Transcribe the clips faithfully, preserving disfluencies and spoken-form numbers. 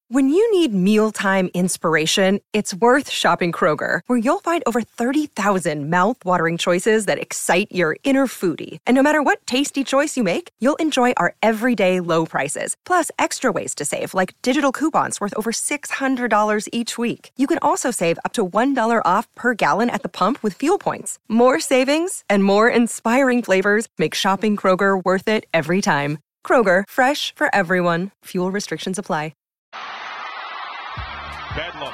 When you need mealtime inspiration, it's worth shopping Kroger, where you'll find over thirty thousand mouth-watering choices that excite your inner foodie. And no matter what tasty choice you make, you'll enjoy our everyday low prices, plus extra ways to save, like digital coupons worth over six hundred dollars each week. You can also save up to one dollar off per gallon at the pump with fuel points. More savings and more inspiring flavors make shopping Kroger worth it every time. Kroger, fresh for everyone. Fuel restrictions apply. Bedlam.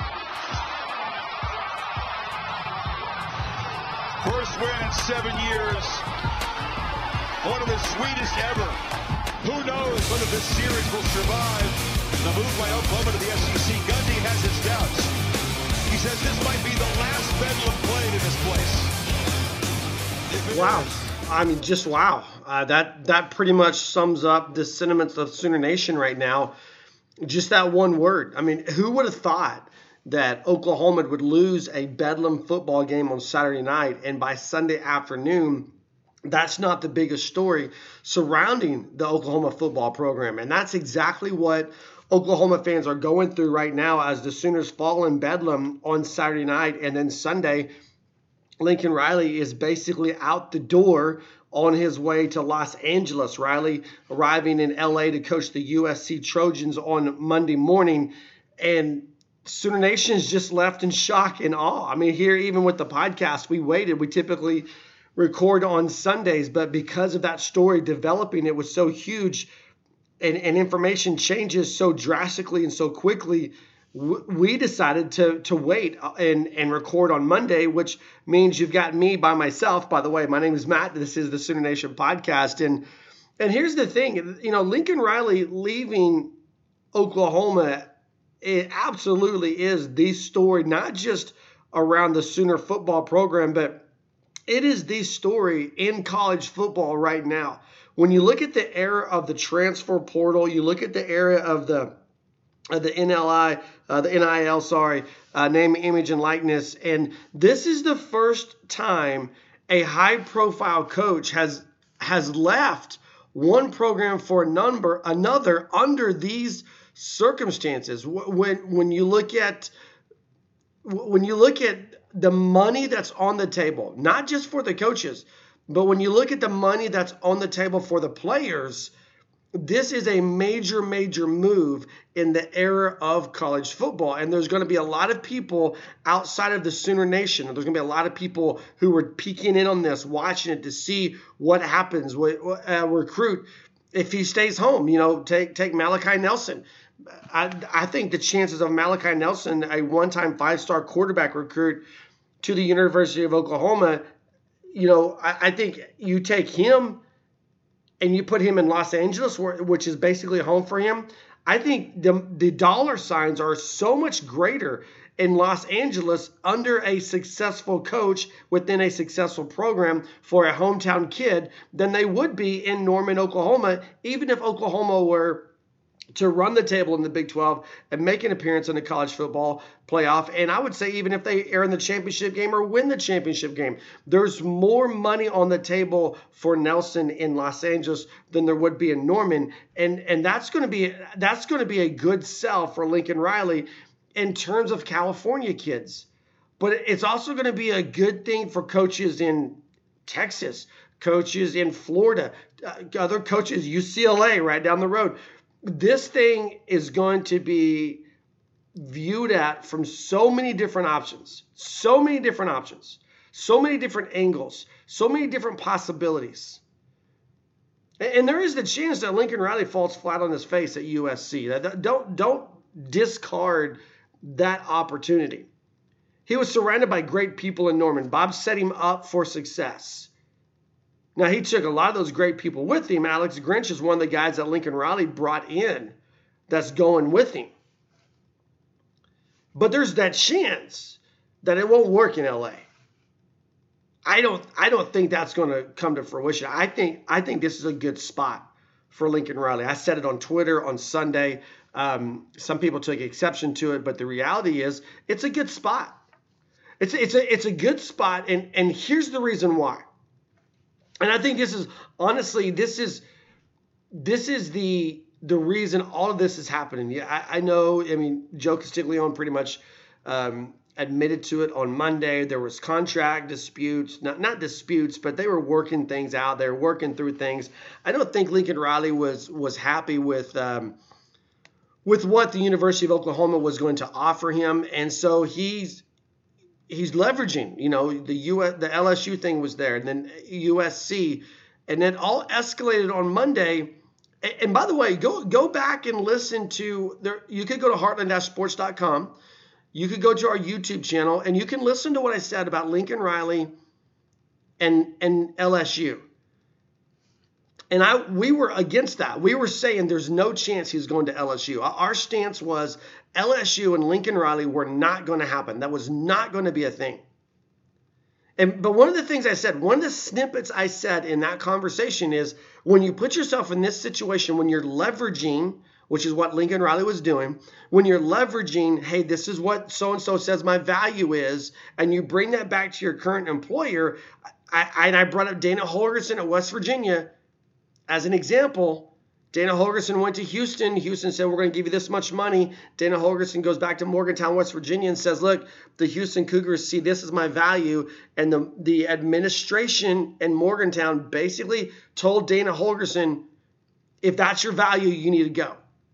First win in seven years. One of the sweetest ever. Who knows whether this series will survive the move by Oklahoma to the S E C. Gundy has his doubts. He says this might be the last Bedlam played in this place. Wow. I mean, just wow. Uh, that, that pretty much sums up the sentiments of Sooner Nation right now. Just that one word. I mean, who would have thought that Oklahoma would lose a Bedlam football game on Saturday night, and by Sunday afternoon, that's not the biggest story surrounding the Oklahoma football program. And that's exactly what Oklahoma fans are going through right now as the Sooners fall in Bedlam on Saturday night, and then Sunday, Lincoln Riley is basically out the door on his way to Los Angeles. Riley arriving in L A to coach the U S C Trojans on Monday morning. And Sooner Nation is just left in shock and awe. I mean, here, even with the podcast, we waited. We typically record on Sundays, but because of that story developing, it was so huge and, and information changes so drastically and so quickly, we decided to to wait and, and record on Monday, which means you've got me by myself. By the way, my name is Matt. This is the Sooner Nation podcast. And and here's the thing, you know, Lincoln Riley leaving Oklahoma, it absolutely is the story, not just around the Sooner football program, but it is the story in college football right now. When you look at the era of the transfer portal, you look at the era of the Uh, the N L I, uh, the N I L, sorry, uh, name, image, and likeness. And this is the first time a high-profile coach has has left one program for a number another under these circumstances. When when you look at when you look at the money that's on the table, not just for the coaches, but when you look at the money that's on the table for the players, this is a major, major move in the era of college football. And there's going to be a lot of people outside of the Sooner Nation. There's going to be a lot of people who are peeking in on this, watching it to see what happens with a recruit if he stays home. You know, take take Malachi Nelson. I, I think the chances of Malachi Nelson, a one-time five-star quarterback recruit to the University of Oklahoma, you know, I, I think you take him and you put him in Los Angeles, which is basically home for him, I think the, the dollar signs are so much greater in Los Angeles under a successful coach within a successful program for a hometown kid than they would be in Norman, Oklahoma, even if Oklahoma were to run the table in the Big twelve and make an appearance in the college football playoff. And I would say even if they are in the championship game or win the championship game, there's more money on the table for Nelson in Los Angeles than there would be in Norman. And and that's going to be that's going to be a good sell for Lincoln Riley in terms of California kids. But it's also going to be a good thing for coaches in Texas, coaches in Florida, uh, other coaches, U C L A right down the road. This thing is going to be viewed at from so many different options, so many different options, so many different angles, so many different possibilities. And there is the chance that Lincoln Riley falls flat on his face at U S C. Don't, don't discard that opportunity. He was surrounded by great people in Norman. Bob set him up for success. Now, he took a lot of those great people with him. Alex Grinch is one of the guys that Lincoln Riley brought in that's going with him. But there's that chance that it won't work in L A. I don't I don't think that's going to come to fruition. I think I think this is a good spot for Lincoln Riley. I said it on Twitter on Sunday. Um, some people took exception to it, but the reality is it's a good spot. It's it's a it's a good spot, and and here's the reason why. And I think this is, honestly, this is this is the the reason all of this is happening. Yeah, I, I know. I mean, Joe Castiglione pretty much um, admitted to it on Monday. There was contract disputes, not not disputes, but they were working things out. They were working through things. I don't think Lincoln Riley was was happy with um, with what the University of Oklahoma was going to offer him, and so he's he's leveraging. You know, the U S the L S U thing was there, and then U S C, and then all escalated on Monday. And by the way, go go back and listen to there. You could go to heartland dash sports dot com. You could go to our YouTube channel and you can listen to what I said about Lincoln Riley and and L S U. And I we were against that. We were saying there's no chance he's going to L S U. Our stance was L S U and Lincoln Riley were not going to happen. That was not going to be a thing. And but one of the things I said, one of the snippets I said in that conversation is when you put yourself in this situation, when you're leveraging, which is what Lincoln Riley was doing, when you're leveraging, hey, this is what so-and-so says my value is, and you bring that back to your current employer, I, I, and I brought up Dana Holgorsen at West Virginia as an example. Dana Holgorsen went to Houston. Houston said, we're going to give you this much money. Dana Holgorsen goes back to Morgantown, West Virginia, and says, look, the Houston Cougars see this as my value. And the, the administration in Morgantown basically told Dana Holgorsen, if that's your value, you need to go.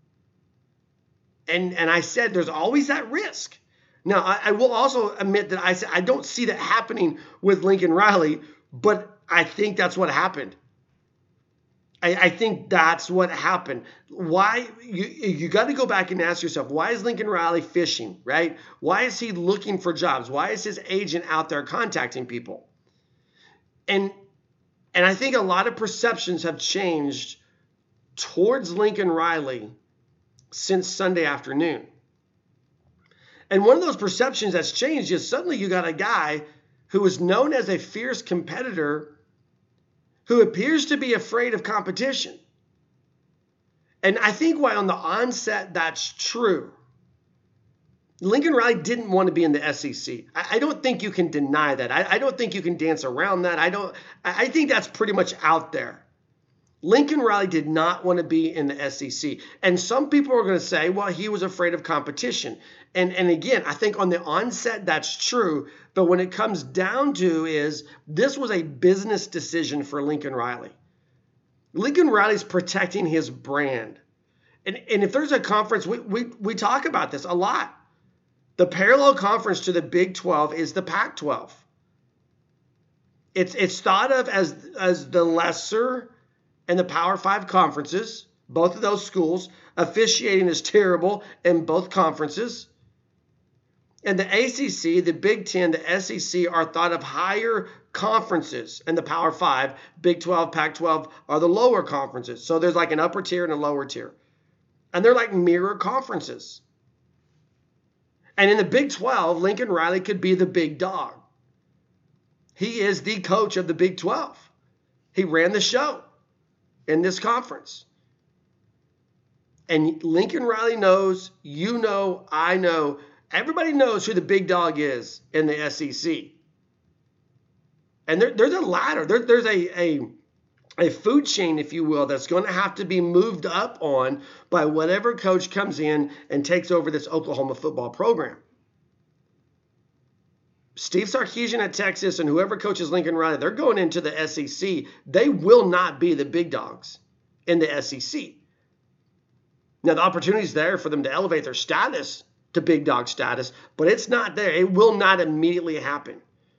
And, and I said, there's always that risk. Now, I, I will also admit that I said I don't see that happening with Lincoln Riley, but I think that's what happened. I think that's what happened. Why you you got to go back and ask yourself, why is Lincoln Riley fishing, right? Why is he looking for jobs? Why is his agent out there contacting people? And and I think a lot of perceptions have changed towards Lincoln Riley since Sunday afternoon. And one of those perceptions that's changed is suddenly you got a guy who is known as a fierce competitor who appears to be afraid of competition. And I think why on the onset that's true. Lincoln Riley didn't want to be in the S E C. I, I don't think you can deny that. I, I don't think you can dance around that. I don't. I think that's pretty much out there. Lincoln Riley did not want to be in the S E C. And some people are going to say, well, he was afraid of competition. And, and again, I think on the onset, that's true. But when it comes down to is this was a business decision for Lincoln Riley. Lincoln Riley's protecting his brand. And, and if there's a conference, we, we, we talk about this a lot. The parallel conference to the Big twelve is the Pac twelve. It's, it's thought of as, as the lesser and the Power Five conferences. Both of those schools. Officiating is terrible in both conferences. And the A C C, the Big Ten, the S E C are thought of higher conferences. And the Power Five, Big twelve, Pac twelve are the lower conferences. So there's like an upper tier and a lower tier. And they're like mirror conferences. And in the Big twelve, Lincoln Riley could be the big dog. He is the coach of the Big twelve. He ran the show in this conference. And Lincoln Riley knows, you know, I know, everybody knows who the big dog is in the S E C. And there, there's a ladder. There, there's a, a, a food chain, if you will, that's going to have to be moved up on by whatever coach comes in and takes over this Oklahoma football program. Steve Sarkisian at Texas and whoever coaches Lincoln Riley, they're going into the S E C. They will not be the big dogs in the S E C. Now, the opportunity is there for them to elevate their status to big dog status, but it's not there. It will not immediately happen.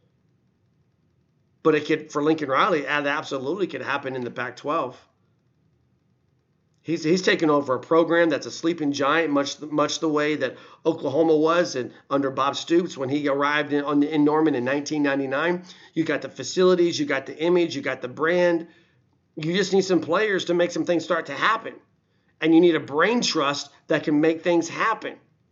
But it could, for Lincoln Riley, it absolutely could happen in the Pac twelve. He's he's taken over a program that's a sleeping giant, much much the way that Oklahoma was and under Bob Stoops when he arrived in, on, in Norman in nineteen ninety-nine. You got the facilities, you got the image, you got the brand. You just need some players to make some things start to happen. And you need a brain trust that can make things happen.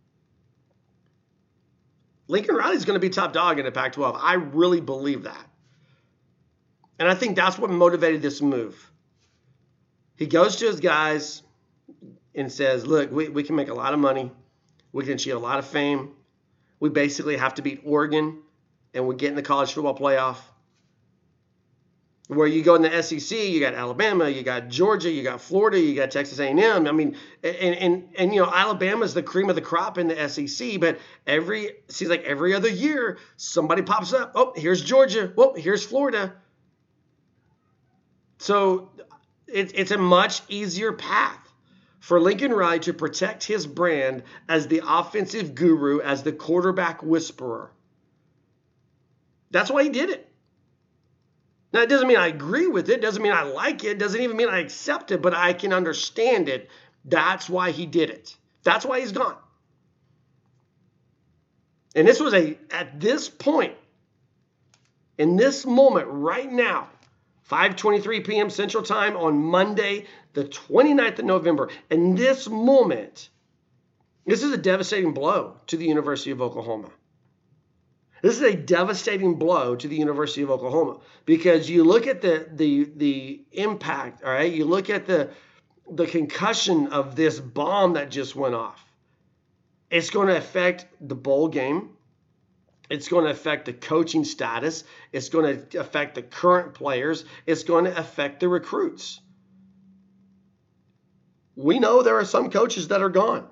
Lincoln Riley's going to be top dog in the Pac twelve. I really believe that. And I think that's what motivated this move. He goes to his guys and says, look, we, we can make a lot of money. We can achieve a lot of fame. We basically have to beat Oregon and we get in the college football playoff. Where you go in the S E C, you got Alabama, you got Georgia, you got Florida, you got Texas A and M. I mean, and and and you know, Alabama's the cream of the crop in the S E C, but every seems like every other year somebody pops up. Oh, here's Georgia. Oh, here's Florida. So it, it's a much easier path for Lincoln Riley to protect his brand as the offensive guru, as the quarterback whisperer. That's why he did it. Now, it doesn't mean I agree with it. Doesn't mean I like it. Doesn't even mean I accept it, but I can understand it. That's why he did it. That's why he's gone. And this was a, at this point, in this moment right now, five twenty-three p.m. Central Time on Monday, the twenty-ninth of November. In this moment, this is a devastating blow to the University of Oklahoma. This is a devastating blow to the University of Oklahoma because you look at the the the impact, all right? You look at the the concussion of this bomb that just went off. It's going to affect the bowl game. It's going to affect the coaching status. It's going to affect the current players. It's going to affect the recruits. We know there are some coaches that are gone.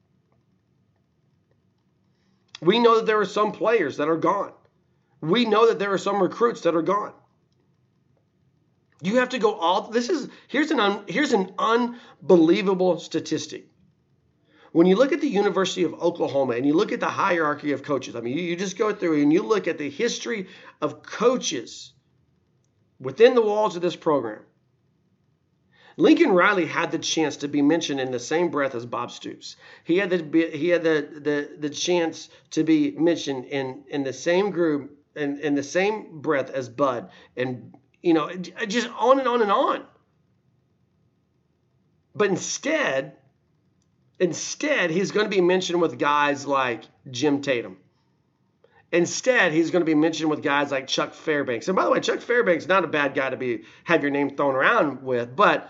We know that there are some players that are gone. We know that there are some recruits that are gone. You have to go all, this is, here's an, un, here's an unbelievable statistic. When you look at the University of Oklahoma and you look at the hierarchy of coaches, I mean, you, you just go through and you look at the history of coaches within the walls of this program. Lincoln Riley had the chance to be mentioned in the same breath as Bob Stoops. He had the he had the the, the chance to be mentioned in, in the same group and in, in the same breath as Bud, and you know, just on and on and on. But instead, instead, he's going to be mentioned with guys like Jim Tatum. Instead, he's going to be mentioned with guys like Chuck Fairbanks. And by the way, Chuck Fairbanks is not a bad guy to be have your name thrown around with, but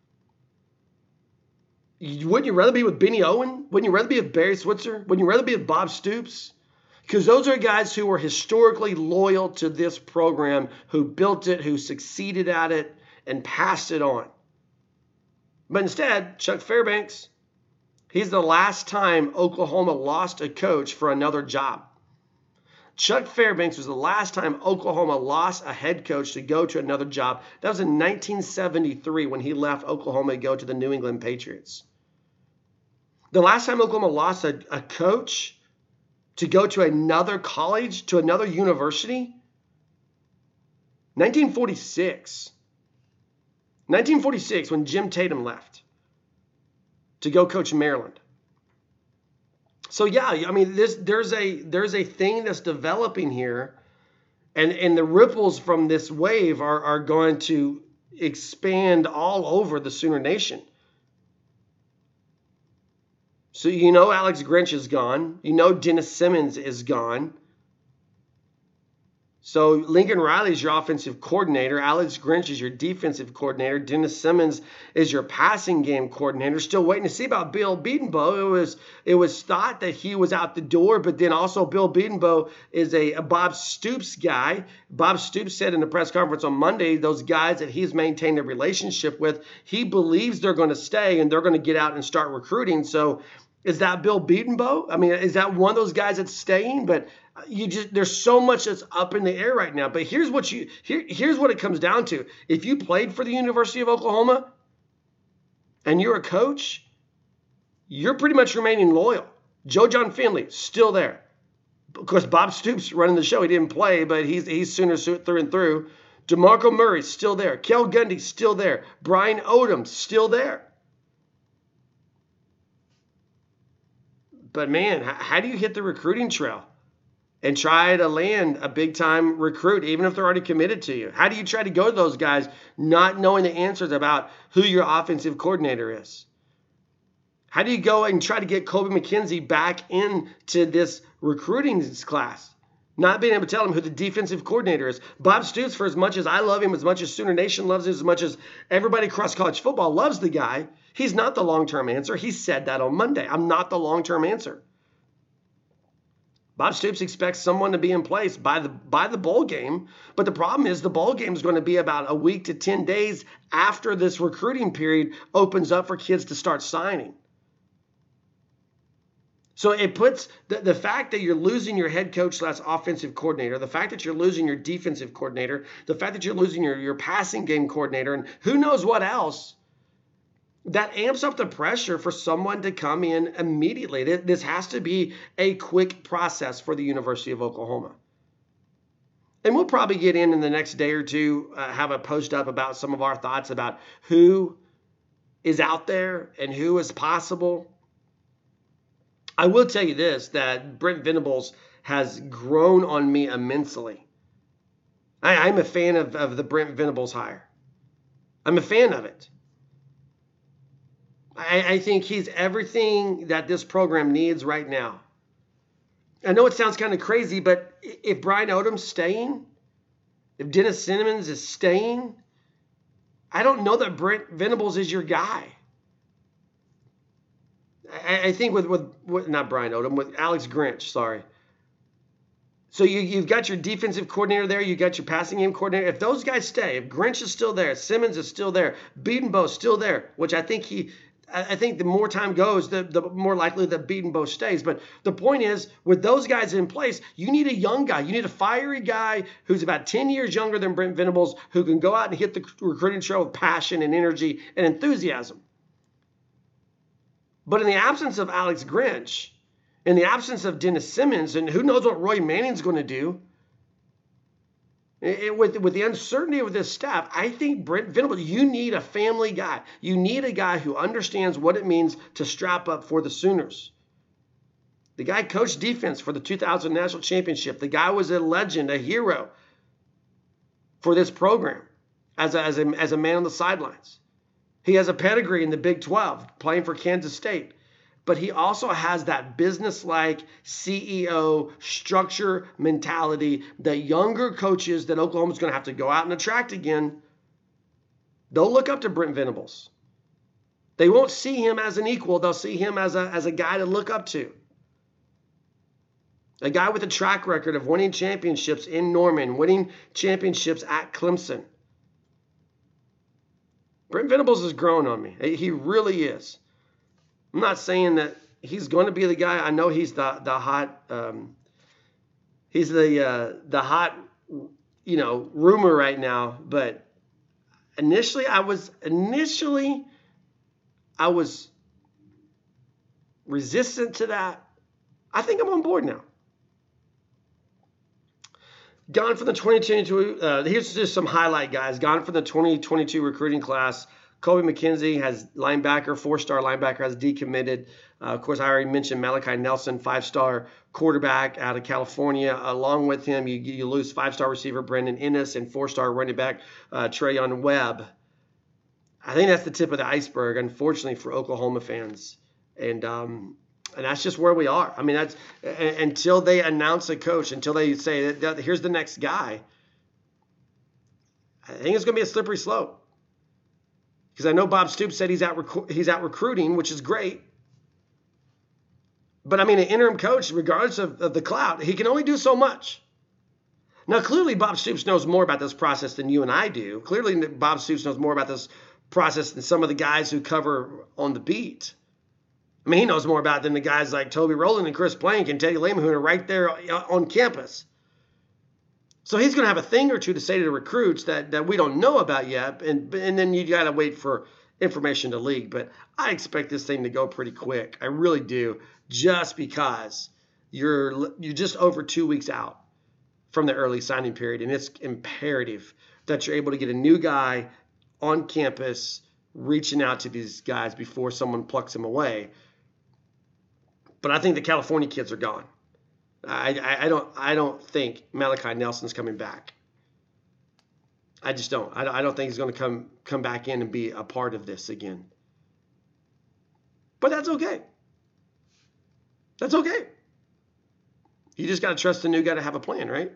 wouldn't you rather be with Benny Owen? Wouldn't you rather be with Barry Switzer? Wouldn't you rather be with Bob Stoops? Because those are guys who were historically loyal to this program, who built it, who succeeded at it, and passed it on. But instead, Chuck Fairbanks, he's the last time Oklahoma lost a coach for another job. Chuck Fairbanks was the last time Oklahoma lost a head coach to go to another job. That was in nineteen seventy-three when he left Oklahoma to go to the New England Patriots. The last time Oklahoma lost a, a coach to go to another college, to another university, nineteen forty-six. nineteen forty-six when Jim Tatum left to go coach Maryland. So yeah, I mean, this, there's a there's a thing that's developing here, and, and the ripples from this wave are, are going to expand all over the Sooner Nation. So you know Alex Grinch is gone. You know Dennis Simmons is gone. So Lincoln Riley is your offensive coordinator. Alex Grinch is your defensive coordinator. Dennis Simmons is your passing game coordinator. Still waiting to see about Bill Bedenbaugh. It was it was thought that he was out the door, but then also Bill Bedenbaugh is a, a Bob Stoops guy. Bob Stoops said in the press conference on Monday, those guys that he's maintained a relationship with, he believes they're going to stay and they're going to get out and start recruiting. So is that Bill Bedenbaugh? I mean, is that one of those guys that's staying? But you just there's so much that's up in the air right now. But here's what you here here's what it comes down to. If you played for the University of Oklahoma and you're a coach, you're pretty much remaining loyal. Joe John Finley, still there. Of course, Bob Stoops running the show. He didn't play, but he's he's Sooner through and through. DeMarco Murray, still there. Kel Gundy, still there. Brian Odom, still there. But man, how do you hit the recruiting trail and try to land a big-time recruit, even if they're already committed to you? How do you try to go to those guys not knowing the answers about who your offensive coordinator is? How do you go and try to get Kobe McKenzie back into this recruiting class, not being able to tell him who the defensive coordinator is? Bob Stoops, for as much as I love him, as much as Sooner Nation loves him, as much as everybody across college football loves the guy, he's not the long-term answer. He said that on Monday. I'm not the long-term answer. Bob Stoops expects someone to be in place by the by the bowl game, but the problem is the bowl game is going to be about a week to ten days after this recruiting period opens up for kids to start signing. So it puts the, the fact that you're losing your head coach slash offensive coordinator, the fact that you're losing your defensive coordinator, the fact that you're losing your, your passing game coordinator, and who knows what else, that amps up the pressure for someone to come in immediately. This has to be a quick process for the University of Oklahoma. And we'll probably get in in the next day or two, uh, have a post up about some of our thoughts about who is out there and who is possible. I will tell you this, that Brent Venables has grown on me immensely. I, I'm a fan of, of the Brent Venables hire. I'm a fan of it. I, I think he's everything that this program needs right now. I know it sounds kind of crazy, but if Brian Odom's staying, if Dennis Simmons is staying, I don't know that Brent Venables is your guy. I think with, with, with not Brian Odom, with Alex Grinch, sorry. So you, you've got your defensive coordinator there. You got your passing game coordinator. If those guys stay, if Grinch is still there, Simmons is still there, Beatonbow still there, which I think he, I think the more time goes, the, the more likely that Beatonbow stays. But the point is, with those guys in place, you need a young guy. You need a fiery guy who's about ten years younger than Brent Venables, who can go out and hit the recruiting trail with passion and energy and enthusiasm. But in the absence of Alex Grinch, in the absence of Dennis Simmons, and who knows what Roy Manning's going to do, it, with, with the uncertainty of this staff, I think Brent Venables, you need a family guy. You need a guy who understands what it means to strap up for the Sooners. The guy coached defense for the two thousand National Championship. The guy was a legend, a hero for this program as a, as a, as a man on the sidelines. He has a pedigree in the Big twelve, playing for Kansas State. But he also has that business-like C E O structure mentality that younger coaches that Oklahoma's going to have to go out and attract again, they'll look up to Brent Venables. They won't see him as an equal. They'll see him as a, as a guy to look up to. A guy with a track record of winning championships in Norman, winning championships at Clemson. Brent Venables has grown on me. He really is. I'm not saying that he's going to be the guy. I know he's the the hot, um, he's the uh, the hot, you know, rumor right now. But initially, I was initially, I was resistant to that. I think I'm on board now. Gone from the twenty twenty-two, uh, here's just some highlight guys. Gone from the twenty twenty-two recruiting class. Colby McKenzie has linebacker, four-star linebacker, has decommitted. Uh, of course, I already mentioned Malachi Nelson, five-star quarterback out of California. Along with him, you, you lose five-star receiver Brandon Ennis and four-star running back uh, Trayon Webb. I think that's the tip of the iceberg, unfortunately, for Oklahoma fans. And um, and that's just where we are. I mean, that's a, until they announce a coach, until they say, that, that, here's the next guy, I think it's going to be a slippery slope. Because I know Bob Stoops said he's out, rec- he's out recruiting, which is great. But, I mean, an interim coach, regardless of, of the clout, he can only do so much. Now, clearly, Bob Stoops knows more about this process than you and I do. Clearly, Bob Stoops knows more about this process than some of the guys who cover on the beat. I mean, he knows more about it than the guys like Toby Rowland and Chris Plank and Teddy Lehman, who are right there on campus. So he's going to have a thing or two to say to the recruits that, that we don't know about yet, and and then you got to wait for information to leak. But I expect this thing to go pretty quick. I really do, just because you're you're just over two weeks out from the early signing period, and it's imperative that you're able to get a new guy on campus reaching out to these guys before someone plucks them away. But I think the California kids are gone. I, I, I don't I don't think Malachi Nelson's coming back. I just don't. I, I don't think he's going to come come back in and be a part of this again. But that's okay. That's okay. You just got to trust the new guy to have a plan, right?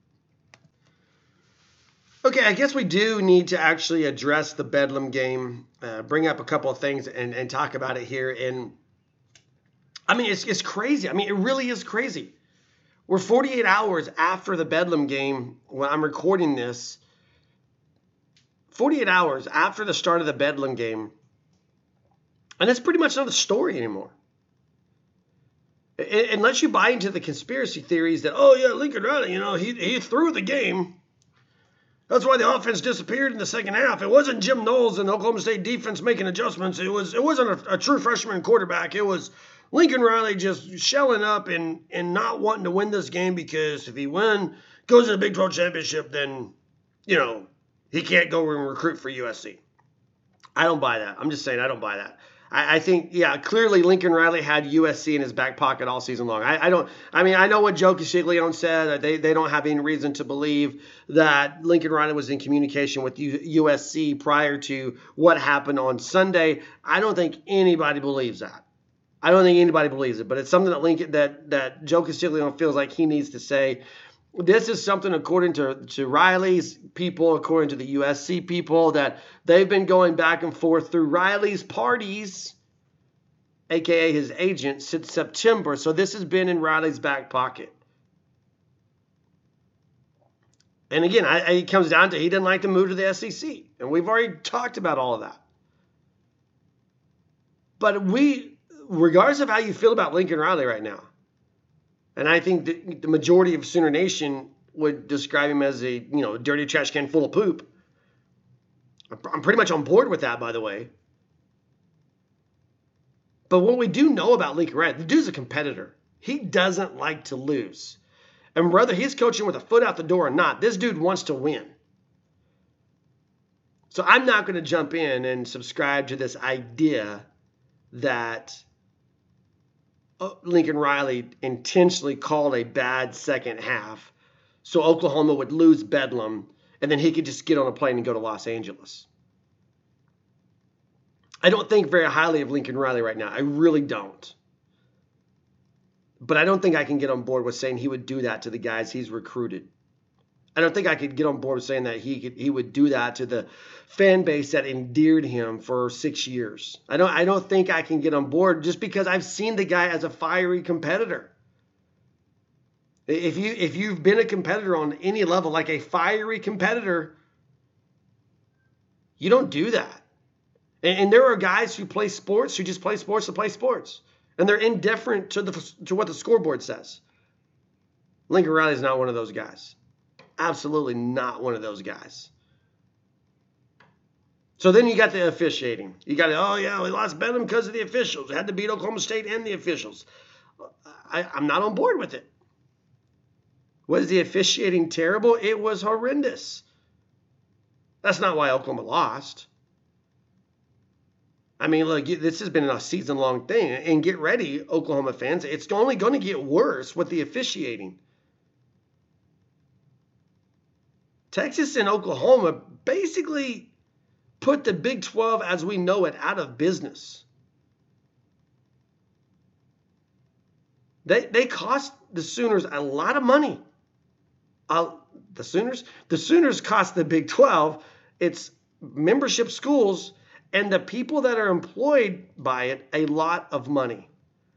Okay, I guess we do need to actually address the Bedlam game, uh, bring up a couple of things and, and talk about it here. And I mean, it's it's crazy. I mean, it really is crazy. We're forty-eight hours after the Bedlam game when I'm recording this. forty-eight hours after the start of the Bedlam game. And it's pretty much not a story anymore. It, unless you buy into the conspiracy theories that, oh, yeah, Lincoln Riley, you know, he, he threw the game. That's why the offense disappeared in the second half. It wasn't Jim Knowles and Oklahoma State defense making adjustments. It, was, it wasn't a, a true freshman quarterback. It was Lincoln Riley just shelling up and, and not wanting to win this game because if he win, goes to the Big twelve championship, then, you know, he can't go and recruit for U S C. I don't buy that. I'm just saying I don't buy that. I, I think, yeah, clearly Lincoln Riley had U S C in his back pocket all season long. I, I don't, I mean, I know what Joe Castiglione said. That they, they don't have any reason to believe that Lincoln Riley was in communication with U S C prior to what happened on Sunday. I don't think anybody believes that. I don't think anybody believes it, but it's something that Lincoln, that, that Joe Castiglione feels like he needs to say. This is something, according to, to Riley's people, according to the U S C people, that they've been going back and forth through Riley's parties, a k a his agent, since September. So this has been in Riley's back pocket. And again, I, I, it comes down to he didn't like to move to the S E C. And we've already talked about all of that. But we, regardless of how you feel about Lincoln Riley right now, and I think the, the majority of Sooner Nation would describe him as a, you know, dirty trash can full of poop. I'm pretty much on board with that, by the way. But what we do know about Lincoln Riley, the dude's a competitor. He doesn't like to lose. And whether he's coaching with a foot out the door or not, this dude wants to win. So I'm not going to jump in and subscribe to this idea that Lincoln Riley intentionally called a bad second half so Oklahoma would lose Bedlam and then he could just get on a plane and go to Los Angeles. I don't think very highly of Lincoln Riley right now. I really don't. But I don't think I can get on board with saying he would do that to the guys he's recruited. I don't think I could get on board with saying that he could, he would do that to the fan base that endeared him for six years. I don't I don't think I can get on board just because I've seen the guy as a fiery competitor. If you if you've been a competitor on any level, like a fiery competitor, you don't do that. And, and there are guys who play sports who just play sports to play sports, and they're indifferent to the to what the scoreboard says. Lincoln Riley's not one of those guys. Absolutely not one of those guys. So then you got the officiating. You got, oh, yeah, we lost Bedlam because of the officials. We had to beat Oklahoma State and the officials. I, I'm not on board with it. Was the officiating terrible? It was horrendous. That's not why Oklahoma lost. I mean, look, this has been a season-long thing. And get ready, Oklahoma fans. It's only going to get worse with the officiating. Texas and Oklahoma basically put the Big twelve as we know it out of business. They they cost the Sooners a lot of money. Uh, the Sooners? The Sooners cost the Big twelve its membership schools and the people that are employed by it a lot of money.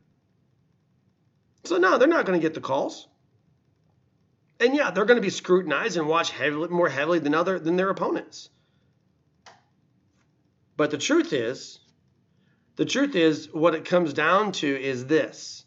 So no, they're not going to get the calls. And yeah, they're going to be scrutinized and watched heavily, more heavily than other than their opponents. But the truth is, the truth is, what it comes down to is this.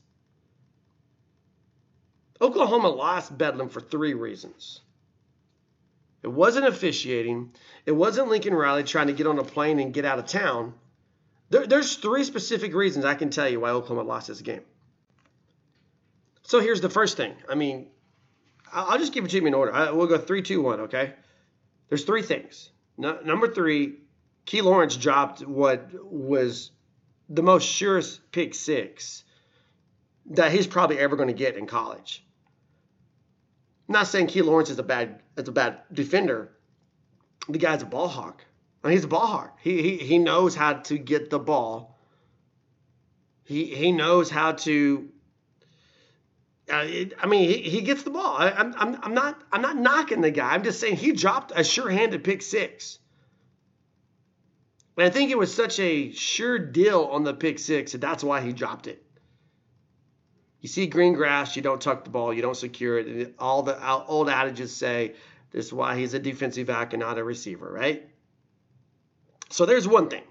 Oklahoma lost Bedlam for three reasons. It wasn't officiating. It wasn't Lincoln Riley trying to get on a plane and get out of town. There, there's three specific reasons I can tell you why Oklahoma lost this game. So here's the first thing. I mean, I'll just give it to you in order. I, we'll go three, two, one, okay? There's three things. No, number three, Key Lawrence dropped what was the most surest pick six that he's probably ever going to get in college. I'm not saying Key Lawrence is a bad is a bad defender. The guy's a ball hawk. I mean, he's a ball hawk. He, he he knows how to get the ball. He he knows how to. Uh, it, I mean, he, he gets the ball. I, I'm I'm I'm not I'm not knocking the guy. I'm just saying he dropped a sure-handed pick six. And I think it was such a sure deal on the pick six that that's why he dropped it. You see green grass, you don't tuck the ball, you don't secure it. And all the old adages say this is why he's a defensive back and not a receiver, right? So there's one thing.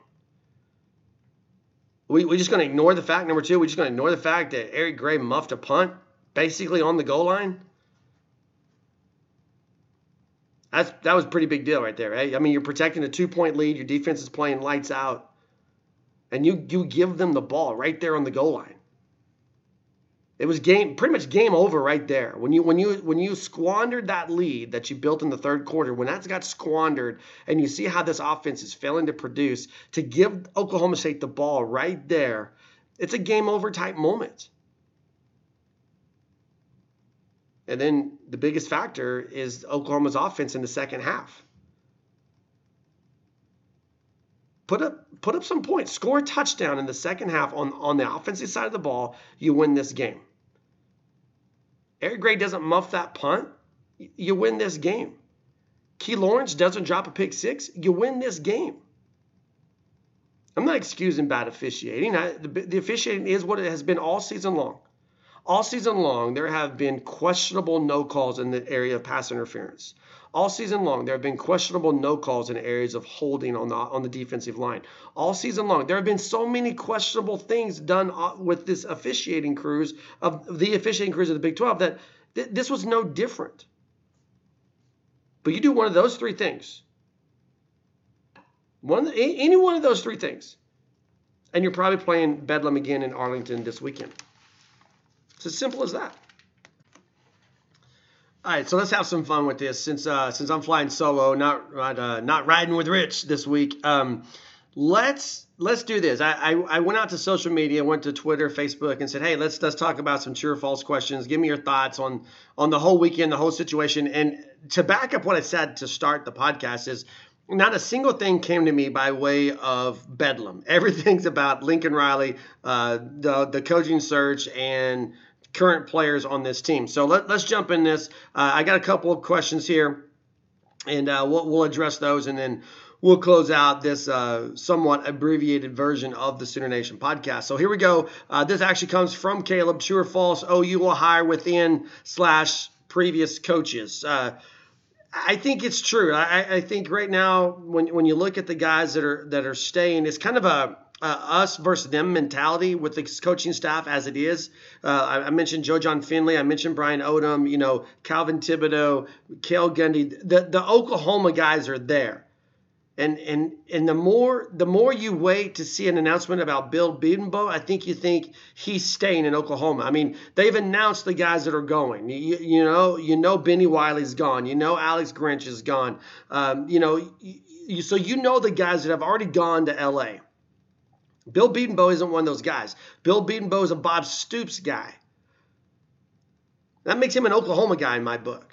We, we're just going to ignore the fact, number two, we're just going to ignore the fact that Eric Gray muffed a punt basically on the goal line. That's, that was a pretty big deal right there, right? I mean, you're protecting a two-point lead. Your defense is playing lights out. And you, you give them the ball right there on the goal line. It was game, pretty much game over right there. When you when you when you squandered that lead that you built in the third quarter, when that got squandered, and you see how this offense is failing to produce, to give Oklahoma State the ball right there, it's a game over type moment. And then the biggest factor is Oklahoma's offense in the second half. Put up put up some points, score a touchdown in the second half on, on the offensive side of the ball, you win this game. Eric Gray doesn't muff that punt, you win this game. Key Lawrence doesn't drop a pick six, you win this game. I'm not excusing bad officiating. I, the, the officiating is what it has been all season long. All season long, there have been questionable no calls in the area of pass interference. All season long, there have been questionable no calls in areas of holding on the on the defensive line. All season long, there have been so many questionable things done with this officiating crews of the officiating crews of the Big twelve that th- this was no different. But you do one of those three things, one of the, any one of those three things, and you're probably playing Bedlam again in Arlington this weekend. It's as simple as that. All right, so let's have some fun with this. Since uh, since I'm flying solo, not not, uh, not riding with Rich this week, um, let's let's do this. I, I I went out to social media, went to Twitter, Facebook, and said, hey, let's let's talk about some true or false questions. Give me your thoughts on on the whole weekend, the whole situation. And to back up what I said to start the podcast is, not a single thing came to me by way of Bedlam. Everything's about Lincoln Riley, uh, the the coaching search, and current players on this team. So let, let's jump in this. Uh, I got a couple of questions here, and uh, we'll, we'll address those, and then we'll close out this uh, somewhat abbreviated version of the Sooner Nation podcast. So here we go. Uh, this actually comes from Caleb. True or false, O U will hire within slash previous coaches. Uh, I think it's true. I, I think right now, when when you look at the guys that are that are staying, it's kind of a Uh, us versus them mentality with the coaching staff as it is. Uh, I, I mentioned Joe John Finley. I mentioned Brian Odom, you know, Calvin Thibodeau, Cale Gundy. The, the Oklahoma guys are there. And and and the more the more you wait to see an announcement about Bill Bedenbaugh, I think you think he's staying in Oklahoma. I mean, they've announced the guys that are going. You, you know, you know Benny Wiley's gone. You know Alex Grinch is gone. Um, you know, you, so you know the guys that have already gone to L A. Bill Bedenbaugh isn't one of those guys. Bill Bedenbaugh is a Bob Stoops guy. That makes him an Oklahoma guy in my book.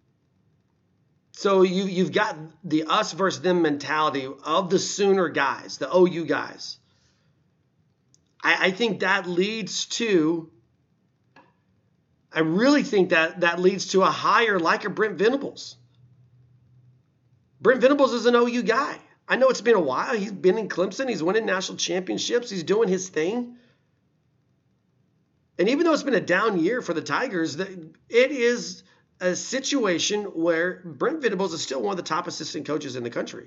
So you, you've got the us versus them mentality of the Sooner guys, the O U guys. I, I think that leads to, I really think that that leads to a hire like a Brent Venables. Brent Venables is an O U guy. I know it's been a while. He's been in Clemson. He's winning national championships. He's doing his thing. And even though it's been a down year for the Tigers, it is a situation where Brent Venables is still one of the top assistant coaches in the country.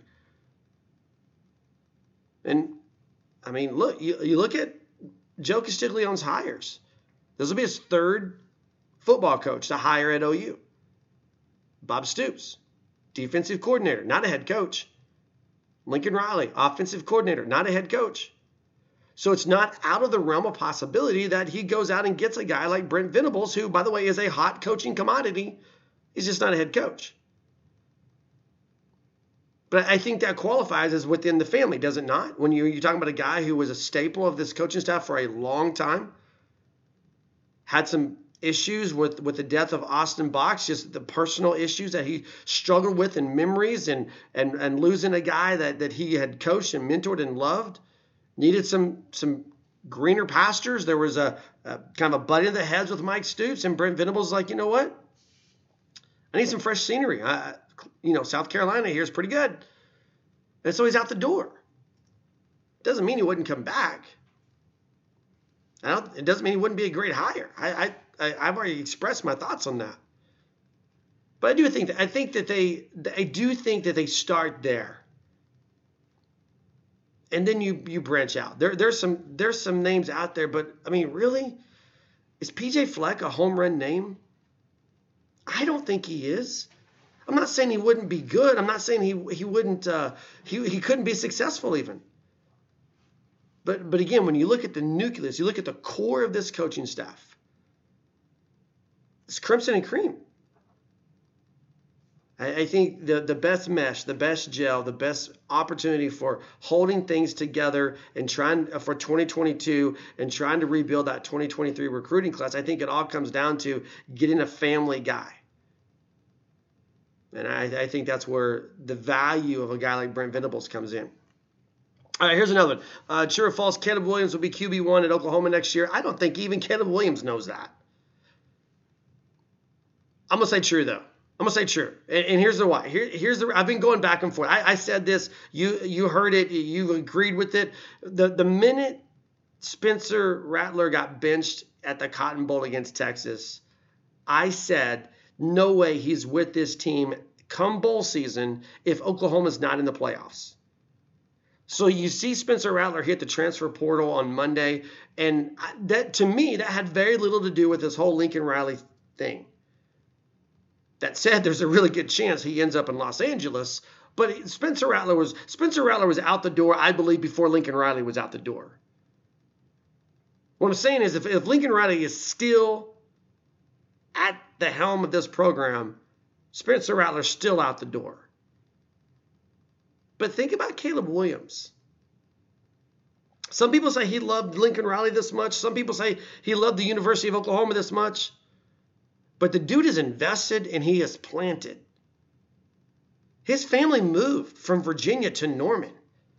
And, I mean, look, you, you look at Joe Castiglione's hires. This will be his third football coach to hire at O U. Bob Stoops, defensive coordinator, not a head coach. Lincoln Riley, offensive coordinator, not a head coach. So it's not out of the realm of possibility that he goes out and gets a guy like Brent Venables, who, by the way, is a hot coaching commodity. He's just not a head coach. But I think that qualifies as within the family, does it not? When you, you're talking about a guy who was a staple of this coaching staff for a long time, had some issues with, with the death of Austin Box, just the personal issues that he struggled with and memories, and and and losing a guy that, that he had coached and mentored and loved, needed some some greener pastures. There was a, a kind of a butt in the heads with Mike Stoops, and Brent Venables like, you know what? I need some fresh scenery. I, you know, South Carolina here is pretty good. And so he's out the door. Doesn't mean he wouldn't come back. I don't, it doesn't mean he wouldn't be a great hire. I, I, I, I've already expressed my thoughts on that. But I do think that, I think that they, I do think that they start there. And then you, you branch out. There, there's some, there's some names out there, but I mean, really? Is P J Fleck a home run name? I don't think he is. I'm not saying he wouldn't be good. I'm not saying he he wouldn't uh, he he couldn't be successful even. But but again, when you look at the nucleus, you look at the core of this coaching staff. It's crimson and cream. I, I think the the best mesh, the best gel, the best opportunity for holding things together and trying for twenty twenty-two and trying to rebuild that twenty twenty-three recruiting class. I think it all comes down to getting a family guy. And I, I think that's where the value of a guy like Brent Venables comes in. All right, here's another one. Uh, true or false, Caleb Williams will be Q B one at Oklahoma next year. I don't think even Caleb Williams knows that. I'm going to say true, though. I'm going to say true. And, and here's the why. Here, here's the. I've been going back and forth. I, I said this. You you heard it. You agreed with it. The, the minute Spencer Rattler got benched at the Cotton Bowl against Texas, I said, no way he's with this team come bowl season if Oklahoma's not in the playoffs. So you see Spencer Rattler hit the transfer portal on Monday, and that to me, that had very little to do with this whole Lincoln Riley thing. That said, there's a really good chance he ends up in Los Angeles, but Spencer Rattler was Spencer Rattler was out the door, I believe, before Lincoln Riley was out the door. What I'm saying is if, if Lincoln Riley is still at the helm of this program, Spencer Rattler's still out the door. But think about Caleb Williams. Some people say he loved Lincoln Riley this much. Some people say he loved the University of Oklahoma this much. But the dude is invested and he is planted. His family moved from Virginia to Norman.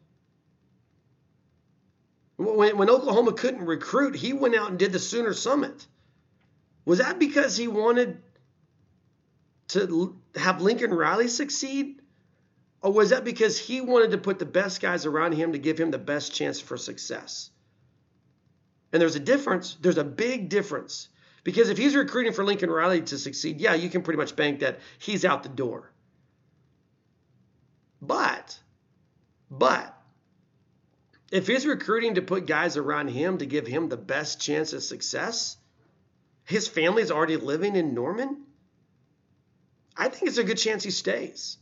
When, when Oklahoma couldn't recruit, he went out and did the Sooner Summit. Was that because he wanted to have Lincoln Riley succeed? Or was that because he wanted to put the best guys around him to give him the best chance for success? And there's a difference. There's a big difference. Because if he's recruiting for Lincoln Riley to succeed, yeah, you can pretty much bank that he's out the door. But, but, if he's recruiting to put guys around him to give him the best chance of success, his family's already living in Norman, I think it's a good chance he stays.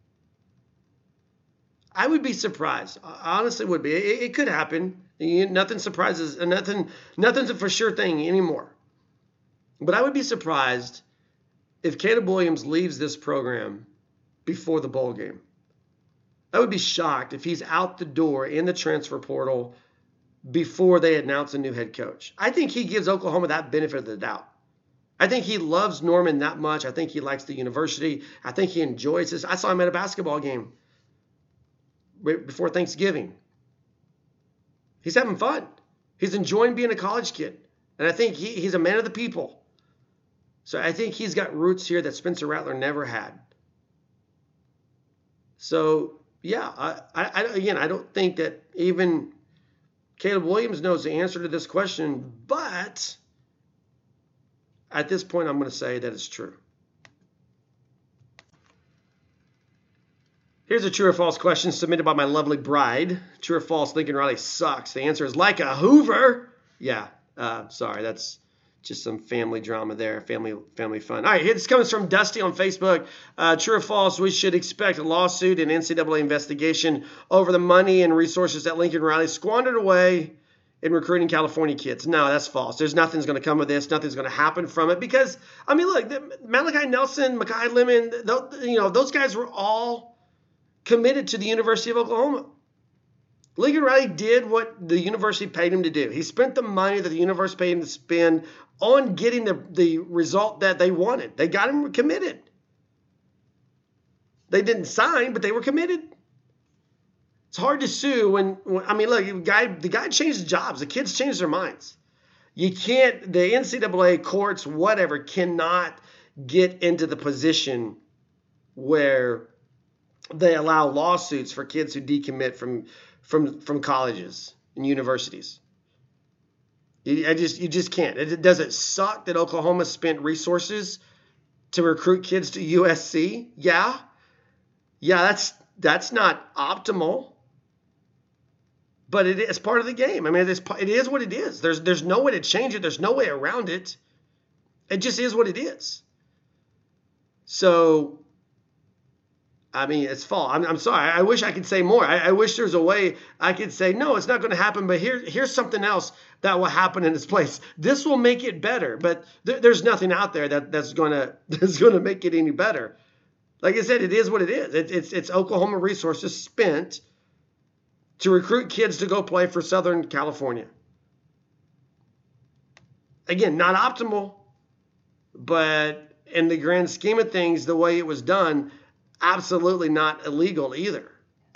I would be surprised. I honestly would be. It, it could happen. Nothing surprises, nothing, nothing's a for sure thing anymore. But I would be surprised if Caleb Williams leaves this program before the bowl game. I would be shocked if he's out the door in the transfer portal before they announce a new head coach. I think he gives Oklahoma that benefit of the doubt. I think he loves Norman that much. I think he likes the university. I think he enjoys this. I saw him at a basketball game before Thanksgiving. He's having fun. He's enjoying being a college kid. And I think he, he's a man of the people. So I think he's got roots here that Spencer Rattler never had. So, yeah, I, I, again, I don't think that even Caleb Williams knows the answer to this question, but at this point, I'm going to say that it's true. Here's a true or false question submitted by my lovely bride. True or false, Lincoln Riley sucks? The answer is like a Hoover. Yeah, uh, sorry, that's just some family drama there, family family fun. All right, this comes from Dusty on Facebook. Uh, true or false, we should expect a lawsuit and N C double A investigation over the money and resources that Lincoln Riley squandered away in recruiting California kids. No, that's false. There's nothing's going to come of this. Nothing's going to happen from it because, I mean, look, the, Malachi Nelson, Makai Lemon, the, you know, those guys were all committed to the University of Oklahoma. Lincoln Riley did what the university paid him to do. He spent the money that the university paid him to spend on getting the, the result that they wanted. They got him committed. They didn't sign, but they were committed. It's hard to sue when, when I mean, look, the guy, the guy changed jobs. The kids changed their minds. You can't, the N C double A courts, whatever, cannot get into the position where they allow lawsuits for kids who decommit from from from colleges and universities. You, I just you just can't. It, does it suck that Oklahoma spent resources to recruit kids to U S C? Yeah, yeah. That's that's not optimal, but it is part of the game. I mean, it is it is what it is. There's there's no way to change it. There's no way around it. It just is what it is. So, I mean, it's fall. I'm, I'm sorry. I wish I could say more. I, I wish there's a way I could say, no, it's not going to happen, but here, here's something else that will happen in its place. This will make it better, but th- there's nothing out there that, that's going to that's going to make it any better. Like I said, it is what it is. It, it's, it's Oklahoma resources spent to recruit kids to go play for Southern California. Again, not optimal, but in the grand scheme of things, the way it was done, absolutely not illegal either.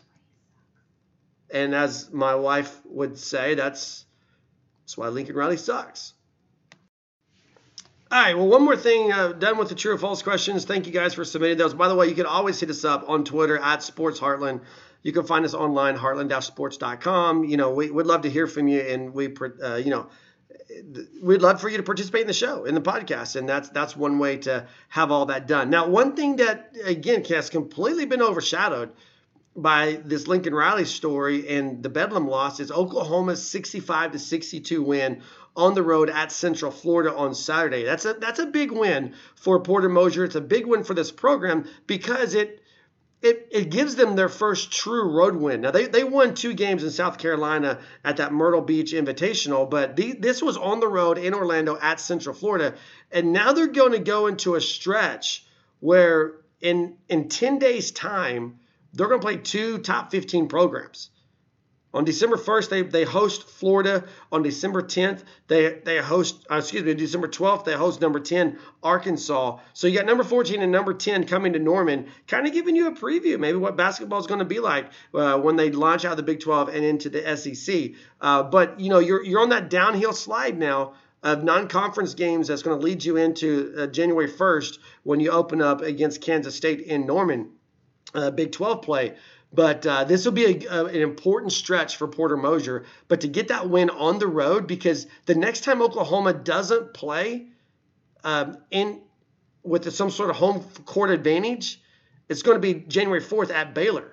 And as my wife would say, that's, that's why Lincoln Riley sucks. All right, well, one more thing. Uh, done with the true or false questions. Thank you guys for submitting those. By the way, you can always hit us up on Twitter at Sports Heartland. You can find us online, heartland dash sports dot com. You know, we would love to hear from you, and we, uh, you know, we'd love for you to participate in the show, in the podcast, and that's that's one way to have all that done. Now, one thing that, again, has completely been overshadowed by this Lincoln Riley story and the Bedlam loss is Oklahoma's sixty-five to sixty-two win on the road at Central Florida on Saturday. That's a that's a big win for Porter Moser. It's a big win for this program because it It it gives them their first true road win. Now, they, they won two games in South Carolina at that Myrtle Beach Invitational, but the, this was on the road in Orlando at Central Florida. And now they're going to go into a stretch where in in ten days' time, they're going to play two top fifteen programs. On December first, they, they host Florida. On December tenth, they they host, uh, excuse me, December twelfth, they host number ten, Arkansas. So you got number fourteen and number ten coming to Norman, kind of giving you a preview, maybe what basketball is going to be like uh, when they launch out of the Big twelve and into the S E C. Uh, but, you know, you're you're on that downhill slide now of non-conference games that's going to lead you into uh, January first when you open up against Kansas State in Norman, uh, Big twelve play. But uh, this will be a, a, an important stretch for Porter Moser. But to get that win on the road, because the next time Oklahoma doesn't play um, in with some sort of home court advantage, it's going to be January fourth at Baylor.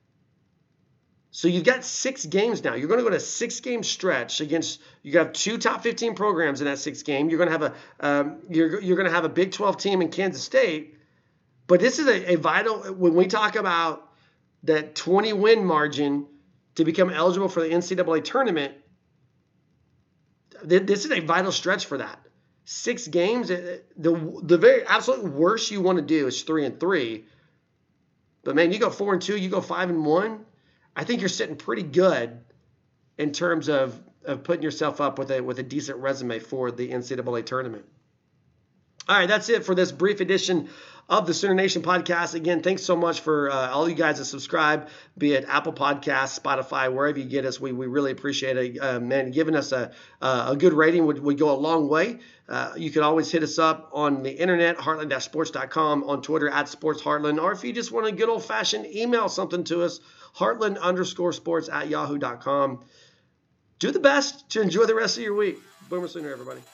So you've got six games now. You're going to go to a six-game stretch against. You have two top fifteen programs in that six game. You're going to have a um, you're you're going to have a Big twelve team in Kansas State. But this is a, a vital when we talk about that twenty-win margin to become eligible for the N C double A tournament. This is a vital stretch for that. Six games, the the very absolute worst you want to do is three and three. But man, you go four and two, you go five and one. I think you're sitting pretty good in terms of, of putting yourself up with a with a decent resume for the N C double A tournament. All right, that's it for this brief edition of the Sooner Nation podcast. Again, thanks so much for uh, all you guys that subscribe, be it Apple Podcasts, Spotify, wherever you get us. We we really appreciate it. Uh, man, giving us a uh, a good rating would, would go a long way. Uh, you can always hit us up on the internet, heartland dash sports dot com, on Twitter at Sports Heartland, or if you just want a good old-fashioned email something to us, heartland underscore sports at yahoo dot com. Do the best to enjoy the rest of your week. Boomer Sooner, everybody.